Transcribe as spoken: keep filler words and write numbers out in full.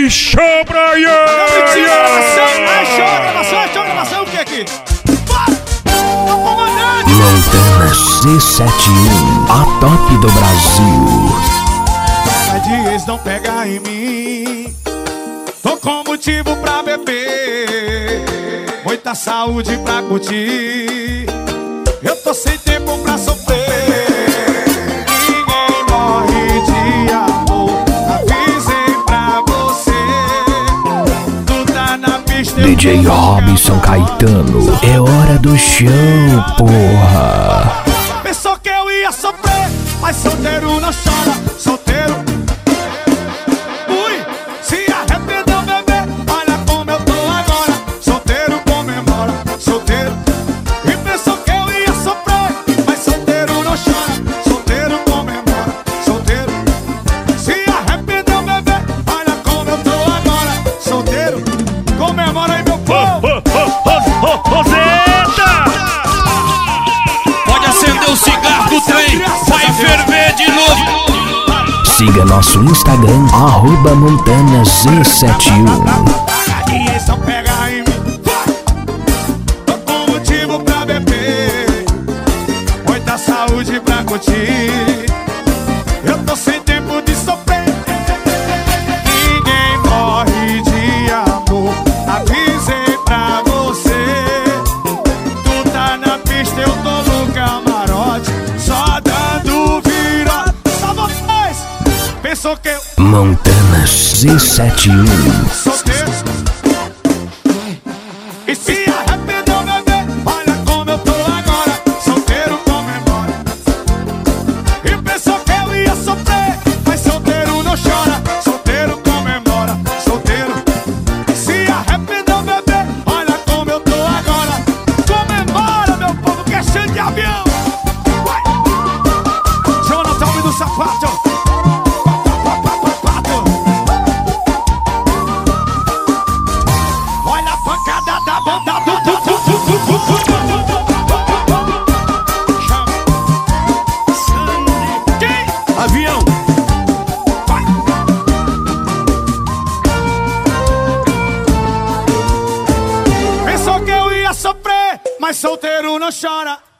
Show Brian! Show gravação, show gravação, o que aqui? Montana C setenta e um, a top do Brasil. Mas de ex não pega em mim. Tô com motivo pra beber, muita saúde pra curtir. Eu tô sem tempo pra sofrer. Ninguém morre de amor, avisei pra você. Tu tá na pista. D J Robson Caetano, é hora do show, porra. Pensou que eu ia sofrer, mas solteiro não chora, solteiro. Ui, se arrependeu, bebê, olha como eu tô agora. Solteiro comemora, solteiro. E pensou que eu ia sofrer, mas solteiro não chora, solteiro comemora, solteiro. Se arrependeu, bebê, olha como eu tô agora. Solteiro, comemora aí, meu povo. Roseta! Pode acender o cigarro do trem, vai ferver de novo. Siga nosso Instagram, arroba Montana Z setenta e um. Ninguém só pega em mim. Tô com motivo pra beber, muita saúde pra curtir. Eu tô sem tempo de sofrer. Ninguém morre de amor, avisei pra você. Tu tá na pista, eu tô no camarote, só dando virote. Só vocês pensou que eu Montana C setenta e um. solteiro. E se arrependeu, bebê, olha como eu tô agora. Solteiro comemora. E pensou que eu ia sofrer, mas solteiro não chora, solteiro comemora, solteiro. Se arrependeu, bebê, olha como eu tô agora. Comemora, meu povo, que é cheio de avião. Vai. Jonathan do sapato. Olha a pancada da banda do Quem? Avião. Vai. Pensou que eu ia sofrer, mas solteiro não chora.